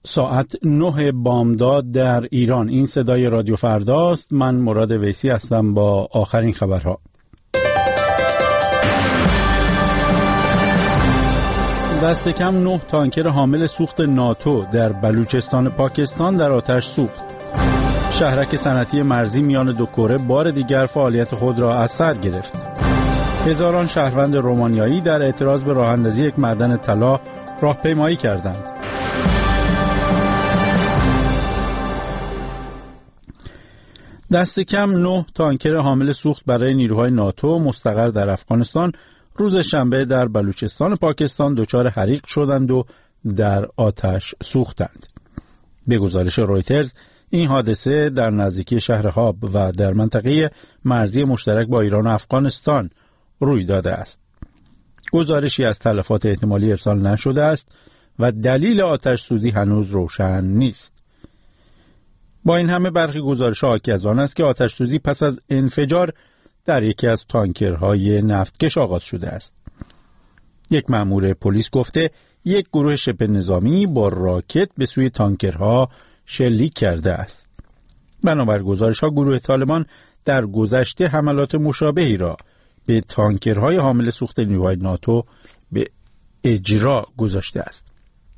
ساعت 9 بامداد در ایران. این صدای رادیو فرداست. من مراد ویسی هستم با آخرین خبرها. دست کم 9 تانکر حامل سوخت ناتو در بلوچستان پاکستان در آتش سوخت. شهرک صنعتی مرزی میان دو کره بار دیگر فعالیت خود را از سر گرفت. هزاران شهروند رومانیایی در اعتراض به راه اندازی یک معدن طلا راهپیمایی کردند. دست کم 9 تانکر حامل سوخت برای نیروهای ناتو مستقر در افغانستان روز شنبه در بلوچستان پاکستان دچار حریق شدند و در آتش سوختند. به گزارش رویترز این حادثه در نزدیکی شهر هاب و در منطقه مرزی مشترک با ایران و افغانستان روی داده است. گزارشی از تلفات احتمالی ارسال نشده است و دلیل آتش سوزی هنوز روشن نیست. با این همه برخی گزارش‌ها حاکی از آن است که آتش سوزی پس از انفجار در یکی از تانکرهای نفتکش آغاز شده است. یک مأمور پلیس گفته یک گروه شبه نظامی با راکت به سوی تانکرها شلیک کرده است. بنابر گزارش‌ها گروه طالبان در گذشته حملات مشابهی را به تانکرهای حامل سوخت نیروهای ناتو به اجرا گذاشته است.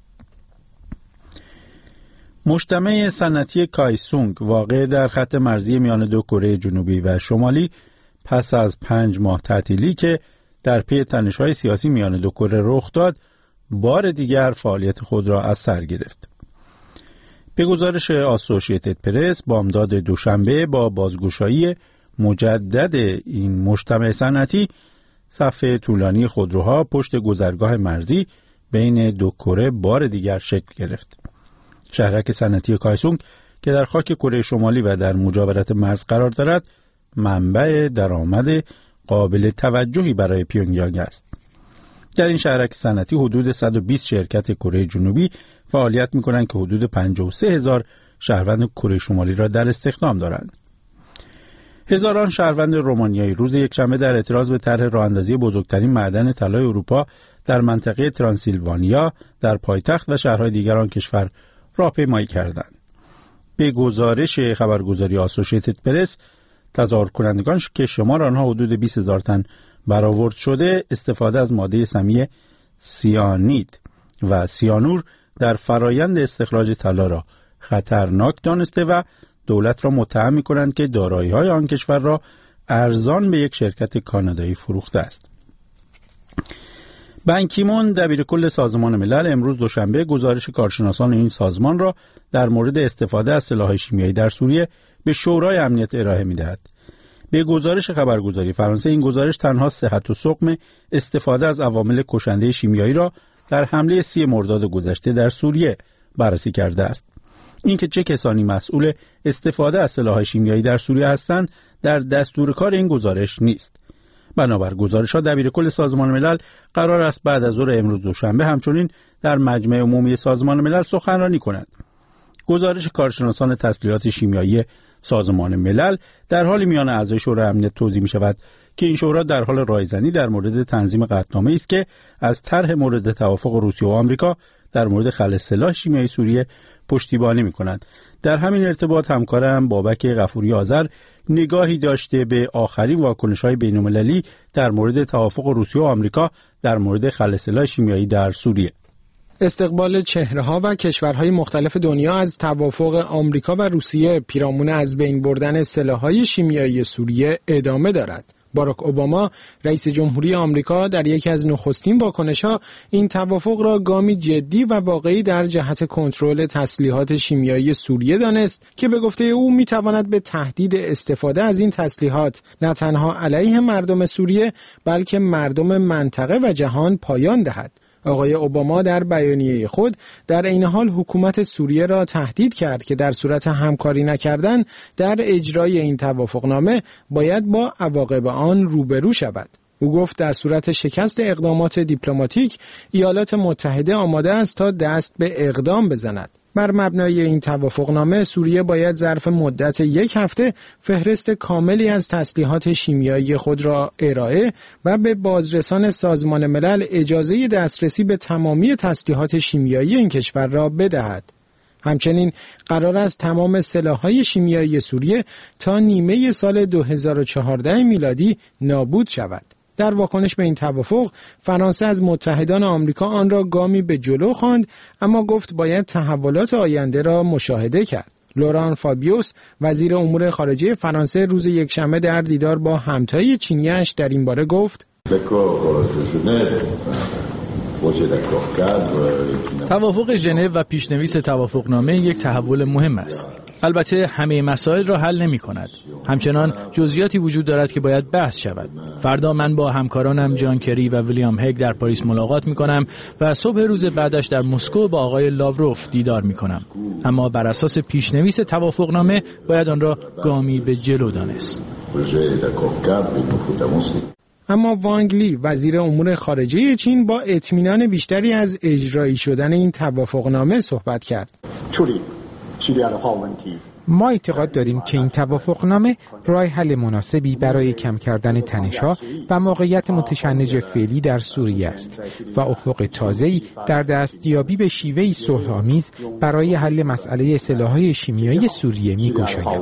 مجتمع صنعتی کایسونگ واقع در خط مرزی میان دو کره جنوبی و شمالی پس از 5 ماه تعطیلی که در پی تنش‌های سیاسی میان دو کره رخ داد، بار دیگر فعالیت خود را از سر گرفت. به گزارش آسوشیتد پرس بامداد دوشنبه با بازگشایی مجدد این مجتمع صنعتی، صف طولانی خودروها پشت گذرگاه مرزی بین دو کره بار دیگر شکل گرفت. شهرک صنعتی کایسونگ که در خاک کره شمالی و در مجاورت مرز قرار دارد، منبع درآمد قابل توجهی برای پیونگیانگ است. در این شهرک صنعتی حدود 120 شرکت کره جنوبی فعالیت می‌کنند که حدود 53,000 شهروند کره شمالی را در استخدام دارند. هزاران شهروند رومانیایی روز یکشنبه در اعتراض به طرح راه‌اندازی بزرگترین معدن طلای اروپا در منطقه ترانسیلوانیا در پایتخت و شهرهای دیگر آن کشور راهپیمایی کردند. به گزارش خبرگزاری آسوشیتد پرس، تظاهر کنندگان که شمار آنها حدود 20,000 تن برآورد شده، استفاده از ماده سمی سیانید و سیانور در فرایند استخراج طلا را خطرناک دانسته و دولت را متهم می‌کنند که دارایی‌های آن کشور را ارزان به یک شرکت کانادایی فروخته است. بان کی مون دبیرکل سازمان ملل امروز دوشنبه گزارش کارشناسان این سازمان را در مورد استفاده از سلاح‌های شیمیایی در سوریه به شورای امنیت ارائه می‌دهد. به گزارش خبرگزاری فرانسه این گزارش تنها صحت و سقم استفاده از عوامل کشنده شیمیایی را در حمله 30 مرداد گذشته در سوریه بررسی کرده است. اینکه چه کسانی مسئول استفاده از سلاح‌های شیمیایی در سوریه هستند در دستور کار این گزارش نیست. بنابر گزارش‌ها دبیرکل سازمان ملل قرار است بعد از ظهر امروز دوشنبه همچنین در مجمع عمومی سازمان ملل سخنرانی کند. گزارش کارشناسان تسلیحات شیمیایی سازمان ملل در حال میان اعضای شورای امنیت توضیح می‌شود که این شورا در حال رایزنی در مورد تنظیم قطعنامه‌ای است که از طرح مورد توافق روسیه و آمریکا در مورد خلع سلاح شیمیایی سوریه پشتیبانی می‌کند. در همین ارتباط همکارم بابک غفوری آذر نگاهی داشته به آخرین واکنش‌های بین‌المللی در مورد توافق روسیه و آمریکا در مورد خلع سلاح شیمیایی در سوریه. استقبال چهره‌ها و کشورهای مختلف دنیا از توافق آمریکا و روسیه پیرامون از بین بردن سلاح‌های شیمیایی سوریه ادامه دارد. باراک اوباما رئیس جمهوری آمریکا در یکی از نخستین واکنش‌ها این توافق را گامی جدی و واقعی در جهت کنترل تسلیحات شیمیایی سوریه دانست که به گفته او می‌تواند به تهدید استفاده از این تسلیحات نه تنها علیه مردم سوریه بلکه مردم منطقه و جهان پایان دهد. آقای اوباما در بیانیه خود در عین حال حکومت سوریه را تهدید کرد که در صورت همکاری نکردن در اجرای این توافقنامه باید با عواقب آن روبرو شود. او گفت در صورت شکست اقدامات دیپلماتیک ایالات متحده آماده است تا دست به اقدام بزند. بر مبنای این توافقنامه سوریه باید ظرف مدت 1 هفته فهرست کاملی از تسلیحات شیمیایی خود را ارائه و به بازرسان سازمان ملل اجازه دسترسی به تمامی تسلیحات شیمیایی این کشور را بدهد. همچنین قرار است تمام سلاح‌های شیمیایی سوریه تا نیمه سال 2014 میلادی نابود شود. در واکنش به این توافق، فرانسه از متحدان آمریکا آن را گامی به جلو خواند، اما گفت باید تحولات آینده را مشاهده کرد. لوران فابیوس، وزیر امور خارجه فرانسه، روز یکشنبه در دیدار با همتای چینی‌اش در این باره گفت: توافق ژنو و پیشنویس توافقنامه یک تحول مهم است. البته همه مسائل را حل نمی کند. همچنان جزئیاتی وجود دارد که باید بحث شود. فردا من با همکارانم جان کری و ویلیام هگ در پاریس ملاقات می کنم و صبح روز بعدش در مسکو با آقای لاوروف دیدار می کنم. اما بر اساس پیشنویس توافقنامه باید آن را گامی به جلو دانست. اما وانگ لی، وزیر امور خارجه چین، با اطمینان بیشتری از اجرایی شدن این توافقنامه صحبت کرد. ما اعتقاد داریم که این توافقنامه راه حل مناسبی برای کم کردن تنش‌ها و موقعیت متشنج فعلی در سوریه است و افق تازه‌ای در دستیابی به شیوهی صلح‌آمیز برای حل مسئله سلاح‌های شیمیایی سوریه می‌گشاید.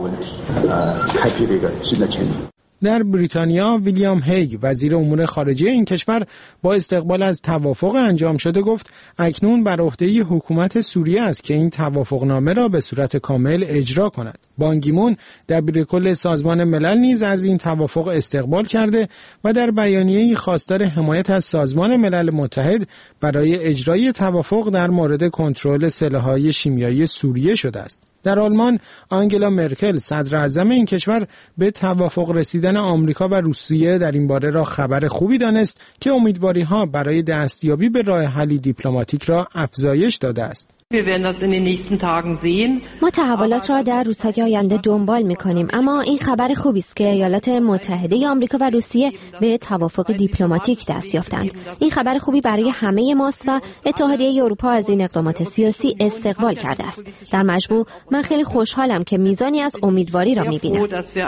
در بریتانیا، ویلیام هیگ، وزیر امور خارجه این کشور، با استقبال از توافق انجام شده گفت اکنون بر عهده حکومت سوریه است که این توافقنامه را به صورت کامل اجرا کند. بان کی مون، دبیر کل سازمان ملل، نیز از این توافق استقبال کرده و در بیانیه‌ای خواستار حمایت از سازمان ملل متحد برای اجرای توافق در مورد کنترل سلاح‌های شیمیایی سوریه شده است. در آلمان، آنگلا مرکل، صدر اعظم این کشور، به توافق رسیدن آمریکا و روسیه در این باره را خبر خوبی دانست که امیدواری‌ها برای دستیابی به راه حلی دیپلماتیک را افزایش داده است. ما تحولات را در روزهای آینده دنبال می‌کنیم، اما این خبر خوبی است که ایالات متحده آمریکا و روسیه به توافق دیپلماتیک دست یافتند. این خبر خوبی برای همه ماست و اتحادیه اروپا از این اقدامات سیاسی استقبال کرده است. در مجموع من خیلی خوشحالم که میزانی از امیدواری را می‌بینم.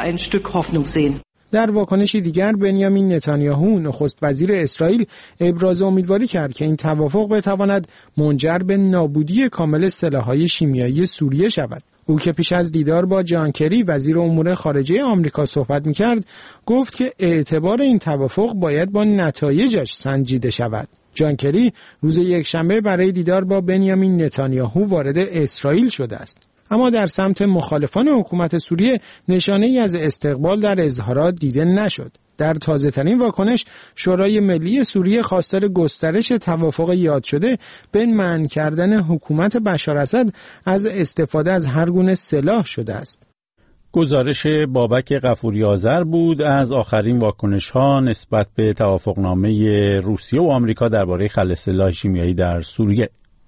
در واکنشی دیگر، بنیامین نتانیاهو، نخست وزیر اسرائیل، ابراز امیدواری کرد که این توافق بتواند منجر به نابودی کامل سلاح‌های شیمیایی سوریه شود. او که پیش از دیدار با جان کری، وزیر امور خارجه آمریکا، صحبت می‌کرد، گفت که اعتبار این توافق باید با نتایجش سنجیده شود. جان کری روز یکشنبه برای دیدار با بنیامین نتانیاهو وارد اسرائیل شده است. اما در سمت مخالفان حکومت سوریه نشانه‌ای از استقبال در اظهارات دیده نشد. در تازه‌ترین واکنش، شورای ملی سوریه خواستار گسترش توافق یاد شده به منع کردن حکومت بشار اسد از استفاده از هر گونه سلاح شده است. گزارش بابک غفوری آذر بود از آخرین واکنش‌ها نسبت به توافقنامه روسیه و آمریکا درباره خلع سلاح شیمیایی در سوریه.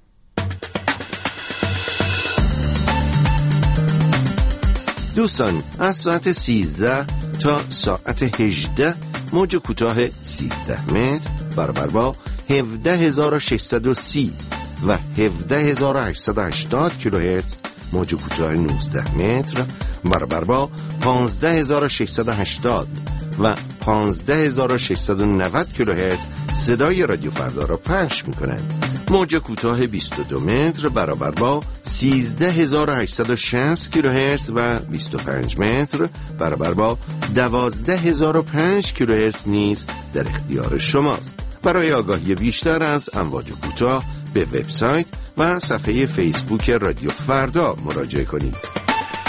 دوستان، از ساعت 13 تا ساعت 18 موج کوتاه 13 متر برابر با 17630 و 17880 کیلوهرتز، موج کوتاه 19 متر برابر با 15680 و 15690 کیلوهرتز صدای رادیو فردا را پخش می‌کنند. موج کوتاه 22 متر برابر با 13860 کیلوهرتز و 25 متر برابر با 12005 کیلوهرتز نیز در اختیار شماست. برای آگاهی بیشتر از امواج کوتاه به وبسایت و صفحه فیسبوک رادیو فردا مراجعه کنید.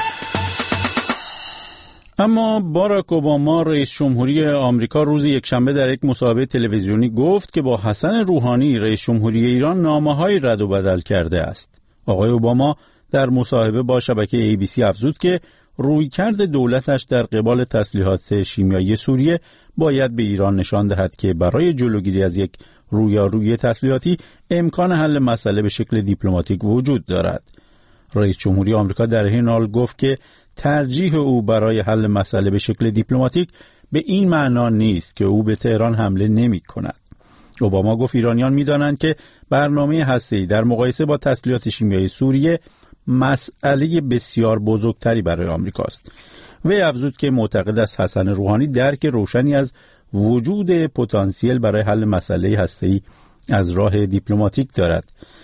اما باراک اوباما، رئیس جمهوری آمریکا، روز یکشنبه در یک مصاحبه تلویزیونی گفت که با حسن روحانی، رئیس جمهوری ایران، نامه‌های رد و بدل کرده است. آقای اوباما در مصاحبه با شبکه ABC افزود که رویکرد دولتش در قبال تسلیحات شیمیایی سوریه باید به ایران نشان دهد که برای جلوگیری از یک رویارویی تسلیحاتی امکان حل مسئله به شکل دیپلماتیک وجود دارد. رئیس جمهوری آمریکا در این حال گفت که ترجیح او برای حل مسئله به شکل دیپلماتیک به این معنا نیست که او به تهران حمله نمی کند. اوباما گفت ایرانیان می دانند که برنامه هسته‌ای در مقایسه با تسلیحات شیمیایی سوریه مسئله بسیار بزرگتری برای آمریکاست. وی افزود که معتقد است حسن روحانی درک روشنی از وجود پتانسیل برای حل مسئله هسته‌ای از راه دیپلماتیک دارد.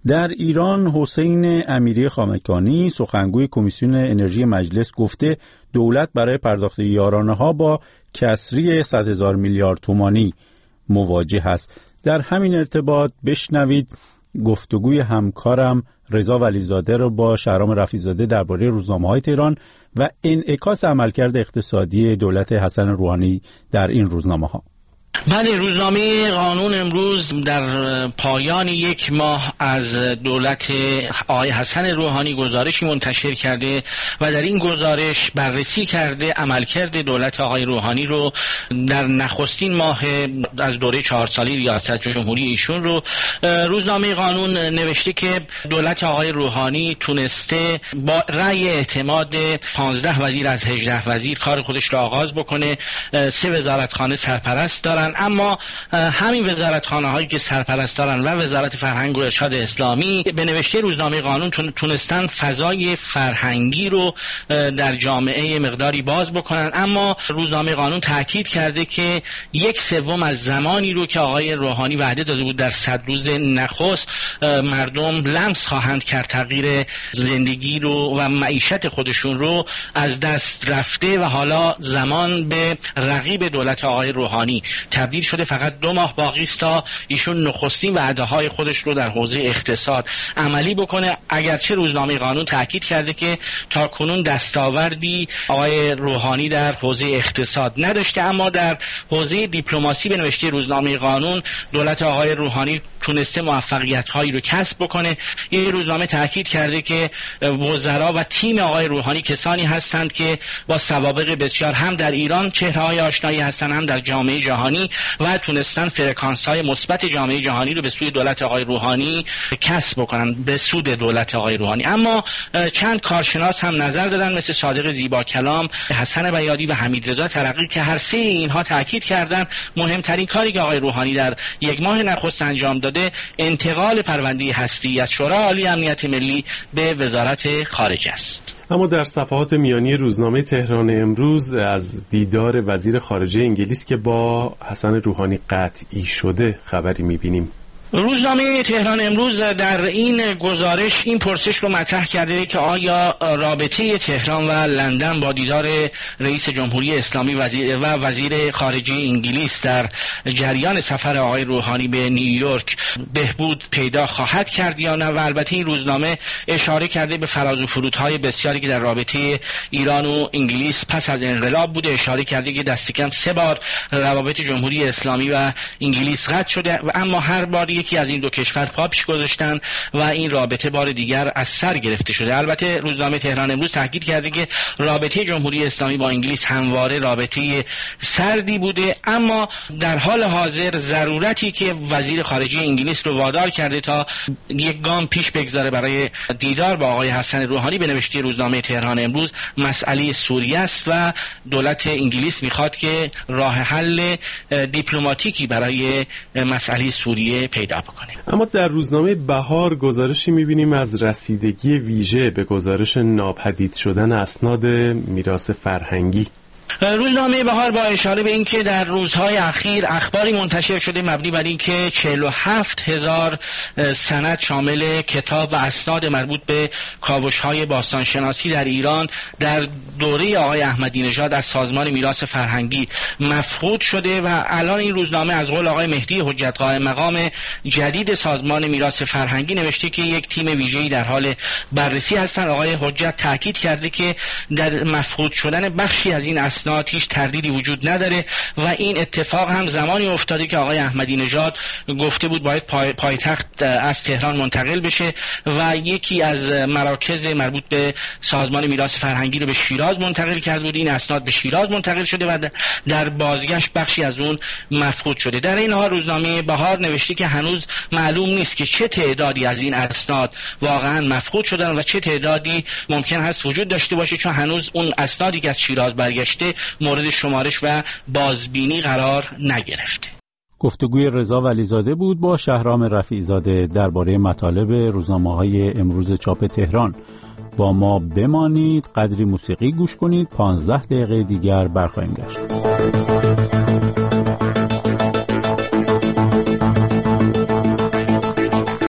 در ایران حسین امیری خامکانی سخنگوی کمیسیون انرژی مجلس گفته دولت برای پرداخت یارانه‌ها با کسری 100,000 میلیارد تومانی مواجه است. در همین ارتباط بشنوید گفتگوی همکارم رضا ولیزاده رو با شهرام رفیع‌زاده درباره روزنامه‌های تهران و انعکاس عملکرد اقتصادی دولت حسن روحانی در این روزنامه‌ها. بله، روزنامه قانون امروز در پایان یک ماه از دولت آقای حسن روحانی گزارشی منتشر کرده و در این گزارش بررسی کرده عملکرد دولت آقای روحانی رو در نخستین ماه از دوره 4 سالی ریاست جمهوری ایشون رو. روزنامه قانون نوشته که دولت آقای روحانی تونسته با رأی اعتماد 15 وزیر از 18 وزیر کار خودش رو آغاز بکنه. 3 وزارتخانه سرپرست دارن، اما همین وزارتخانه هایی که سرپرست دارن و وزارت فرهنگ و ارشاد اسلامی به نوشته روزنامه قانون تونستن فضای فرهنگی رو در جامعه مقداری باز بکنن، اما روزنامه قانون تاکید کرده که 1/3 از زمانی رو که آقای روحانی وعده داده بود در 100 روز نخست مردم لمس خواهند کرد تغییر زندگی رو و معیشت خودشون رو، از دست رفته و حالا زمان به رقیب دولت آقای روحانی تبدیل شده. فقط 2 ماه باقی است تا ایشون نخستین وعده‌های خودش رو در حوزه اقتصاد عملی بکنه. اگرچه روزنامه قانون تاکید کرده که تا کنون دستاوردی آقای روحانی در حوزه اقتصاد نداشته، اما در حوزه دیپلماسی به نوشته روزنامه قانون دولت آقای روحانی تونسته موفقیت‌هایی رو کسب بکنه. این روزنامه تاکید کرده که وزرا و تیم آقای روحانی کسانی هستند که با سوابق بسیار هم در ایران چهره‌های آشنایی هستند، هم در جامعه جهانی و تونستن فرکانس‌های مثبت جامعه جهانی رو به سوی دولت آقای روحانی کسب بکنن، به سود دولت آقای روحانی. اما چند کارشناس هم نظر دادن مثل صادق زیبا کلام، حسن بیادی و حمیدرضا ترقی که هر سه اینها تاکید کردن مهمترین کاری که آقای روحانی در 1 ماه نخست انجام داده انتقال پرونده هستی از شورای عالی امنیت ملی به وزارت خارجه است. اما در صفحات میانی روزنامه تهران امروز از دیدار وزیر خارجه انگلیس که با حسن روحانی قطعی شده خبری می‌بینیم. روزنامه تهران امروز در این گزارش این پرسش رو مطرح کرده که آیا رابطه تهران و لندن با دیدار رئیس جمهوری اسلامی و وزیر خارجه انگلیس در جریان سفر آقای روحانی به نیویورک بهبود پیدا خواهد کرد یا نه؟ و البته این روزنامه اشاره کرده به فراز و فرودهای بسیاری که در رابطه ایران و انگلیس پس از انقلاب بوده. اشاره کرده که دست کم 3 بار روابط جمهوری اسلامی و انگلیس قطع شده و اما هر بار یکی از این 2 کشور پا پیش گذاشتن و این رابطه بار دیگر از سر گرفته شده. البته روزنامه تهران امروز تاکید کرده که رابطه جمهوری اسلامی با انگلیس همواره رابطه سردی بوده، اما در حال حاضر ضرورتی که وزیر خارجه انگلیس رو وادار کرده تا 1 گام پیش بگذاره برای دیدار با آقای حسن روحانی به نوشته روزنامه تهران امروز مسئله سوریه است و دولت انگلیس میخواد که راه حل دیپلماتیکی برای مسئله سوریه پیدا بکنه. اما در روزنامه بهار گزارشی می‌بینیم از رسیدگی ویژه به گزارش ناپدید شدن اسناد میراث فرهنگی. روزنامه بهار با اشاره به اینکه در روزهای اخیر اخباری منتشر شده مبنی بر اینکه 47,000 سند شامل کتاب و اسناد مربوط به کاوش‌های باستانشناسی در ایران در دوره آقای احمدی نژاد از سازمان میراث فرهنگی مفقود شده و الان این روزنامه از قول آقای مهدی حجت قائم مقام جدید سازمان میراث فرهنگی نوشته که یک تیم ویژه‌ای در حال بررسی هستند. آقای حجت تاکید کرده که در مفقود شدن بخشی از این اسناد هیچ تردیدی وجود نداره و این اتفاق هم زمانی افتاده که آقای احمدی نژاد گفته بود باید پایتخت از تهران منتقل بشه و یکی از مراکز مربوط به سازمان میراث فرهنگی رو به شیراز منتقل کرده بود. این اسناد به شیراز منتقل شده و در بازگشت بخشی از اون مفقود شده. در این حال روزنامه بهار نوشته که هنوز معلوم نیست که چه تعدادی از این اسناد واقعا مفقود شدن و چه تعدادی ممکن هست وجود داشته باشه، چون هنوز اون اسنادی که از شیراز برگشته مورد شمارش و بازبینی قرار نگرفته. گفتگوی رضا ولیزاده بود با شهرام رفیع‌زاده درباره مطالب روزنامه‌های امروز چاپ تهران. با ما بمانید، قدری موسیقی گوش کنید، 15 دقیقه دیگر برخواهیم گشت.